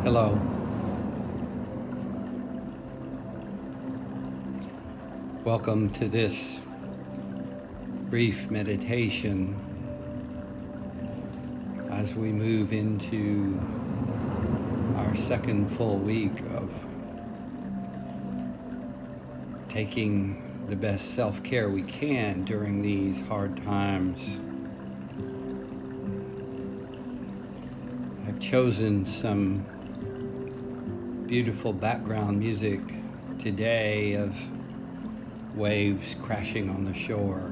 Hello. Welcome to this brief meditation as we move into our second full week of taking the best self-care we can during these hard times. I've chosen some beautiful background music today of waves crashing on the shore.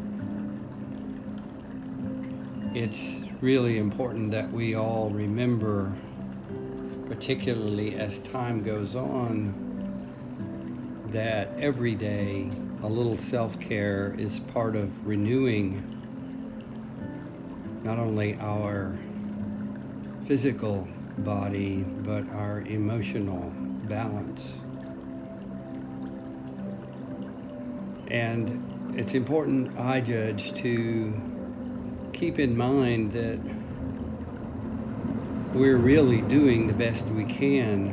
It's really important that we all remember, particularly as time goes on, that every day a little self-care is part of renewing not only our physical body, but our emotional balance. And it's important, I judge, to keep in mind that we're really doing the best we can,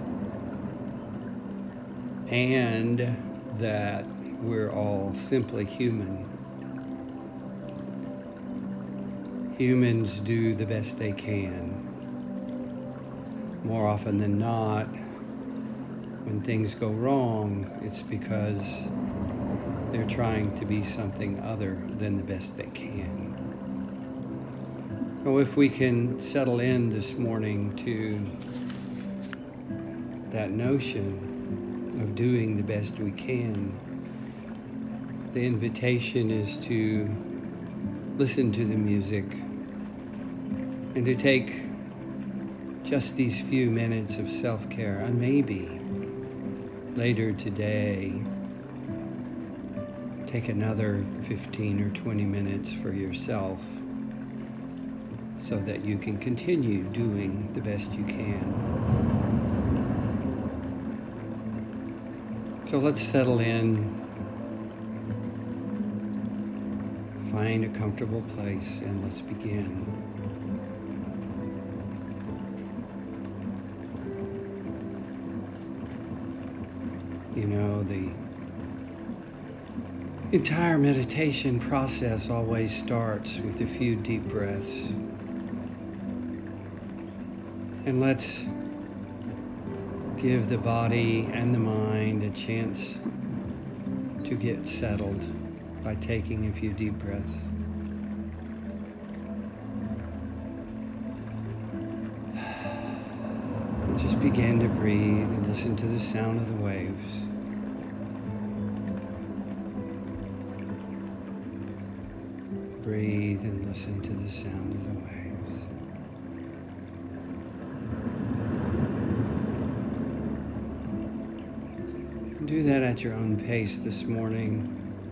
and that we're all simply human. Humans do the best they can. More often than not, when things go wrong, it's because they're trying to be something other than the best they can. So if we can settle in this morning to that notion of doing the best we can, the invitation is to listen to the music and to take just these few minutes of self-care, and maybe later today take another 15 or 20 minutes for yourself so that you can continue doing the best you can. So let's settle in, find a comfortable place, and let's begin. You know, the entire meditation process always starts with a few deep breaths. And let's give the body and the mind a chance to get settled by taking a few deep breaths. And just begin to breathe and listen to the sound of the waves. Breathe and listen to the sound of the waves. Do that at your own pace this morning.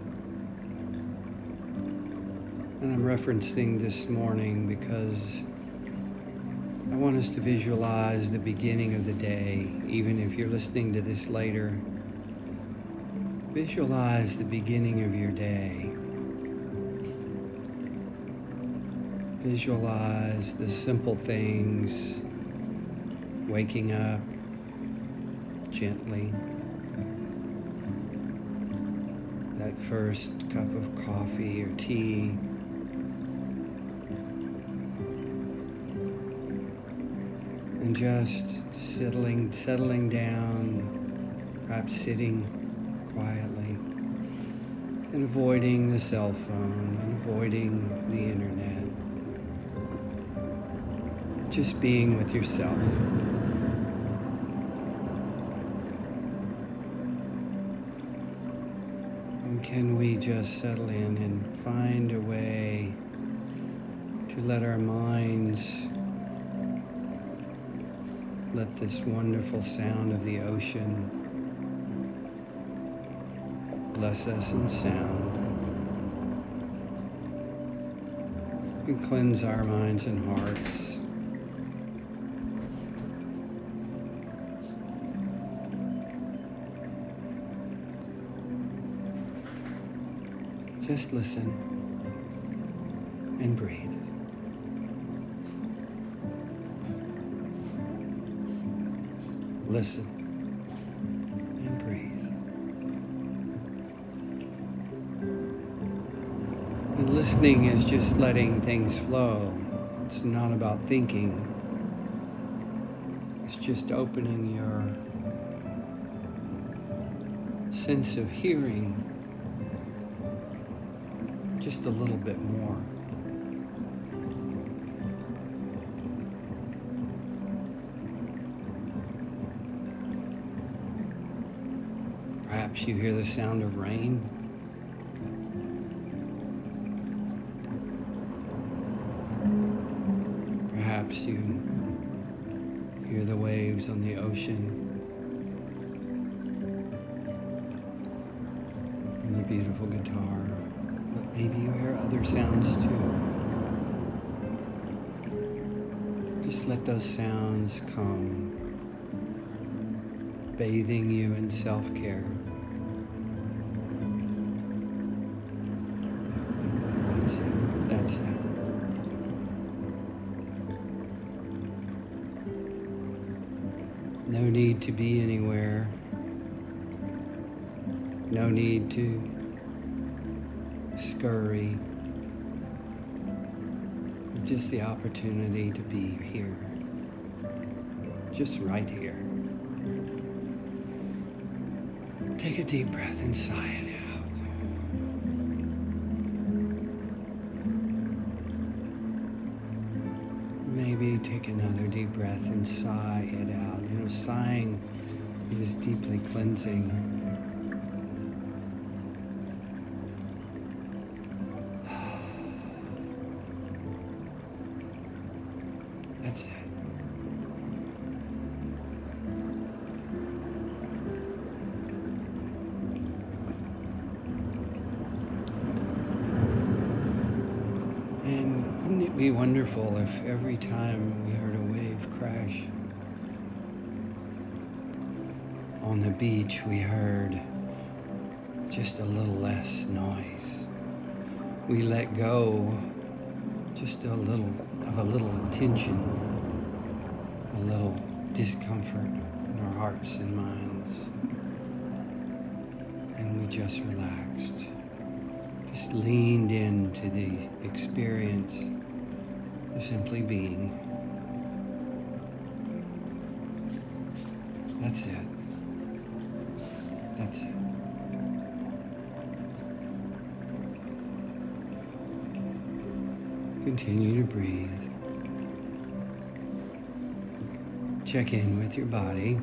And I'm referencing this morning because I want us to visualize the beginning of the day. Even if you're listening to this later, visualize the beginning of your day. Visualize the simple things, waking up gently, that first cup of coffee or tea, and just settling down, perhaps sitting quietly, and avoiding the cell phone, and avoiding the internet. Just being with yourself. And can we just settle in and find a way to let our minds let this wonderful sound of the ocean bless us in sound and cleanse our minds and hearts. Just listen and breathe. listen, and breathe. And listening is just letting things flow. It's not about thinking. It's just opening your sense of hearing just a little bit more. Perhaps you hear the sound of rain. Perhaps you hear the waves on the ocean and the beautiful guitar. But maybe you hear other sounds too. Just let those sounds come, bathing you in self-care. That's it. That's it. No need to be anywhere. No need to scurry. Just the opportunity to be here. Just right here. Take a deep breath and sigh it out. Maybe take another deep breath and sigh it out. You know, sighing is deeply cleansing. That's it. And wouldn't it be wonderful if every time we heard a wave crash on the beach, we heard just a little less noise. We let go just a little tension, a little discomfort in our hearts and minds. And we just relaxed, just leaned into the experience of simply being. That's it. That's it. Continue to breathe. Check in with your body.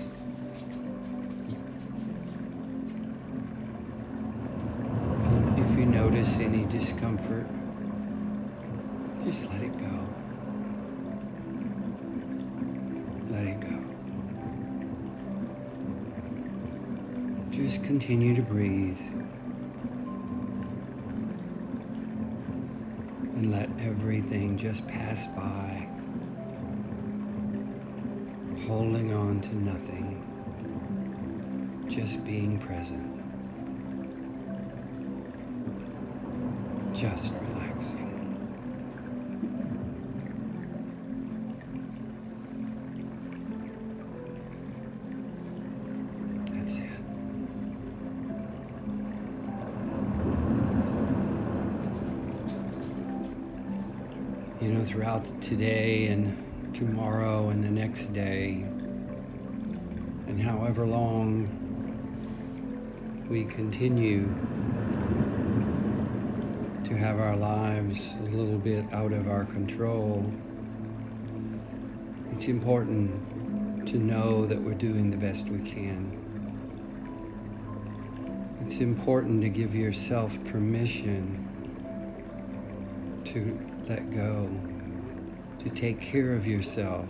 If you notice any discomfort, just let it go. Let it go. Just continue to breathe. And let everything just pass by, holding on to nothing, just being present, just relaxing. That's it. You know, throughout today and tomorrow and the next day, and however long we continue to have our lives a little bit out of our control, it's important to know that we're doing the best we can. It's important to give yourself permission to let go, to take care of yourself,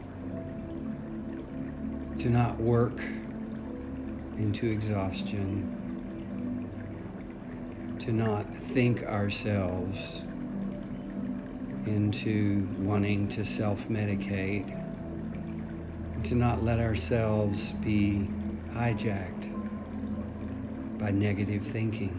to not work into exhaustion, to not think ourselves into wanting to self-medicate, and to not let ourselves be hijacked by negative thinking.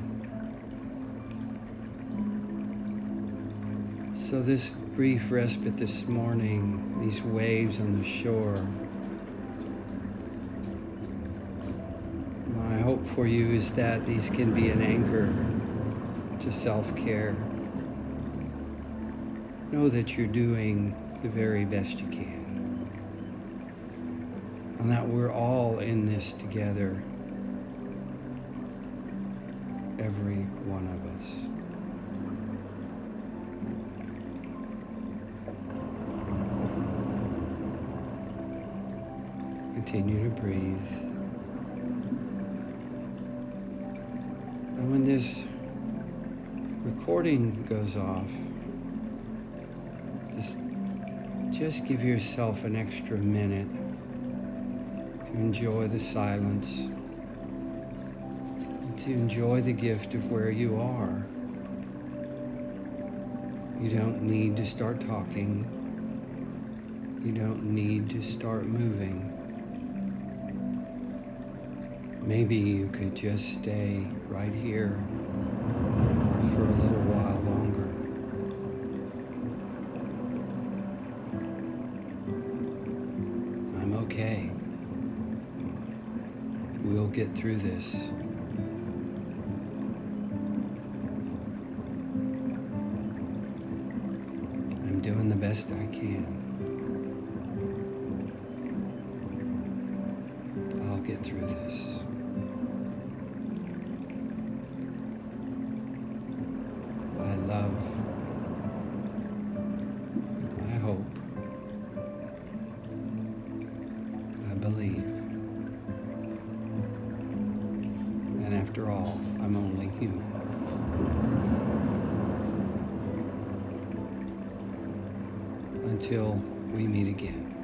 So this brief respite this morning, these waves on the shore, My hope for you is that these can be an anchor to self-care. Know that you're doing the very best you can, and that we're all in this together, every one of us. Continue to breathe. And when this recording goes off, just give yourself an extra minute to enjoy the silence, and to enjoy the gift of where you are. You don't need to start talking. You don't need to start moving. Maybe you could just stay right here for a little while longer. I'm okay. We'll get through this. I'm doing the best I can. I'll get through this. I love, I hope, I believe, and after all, I'm only human. Until we meet again.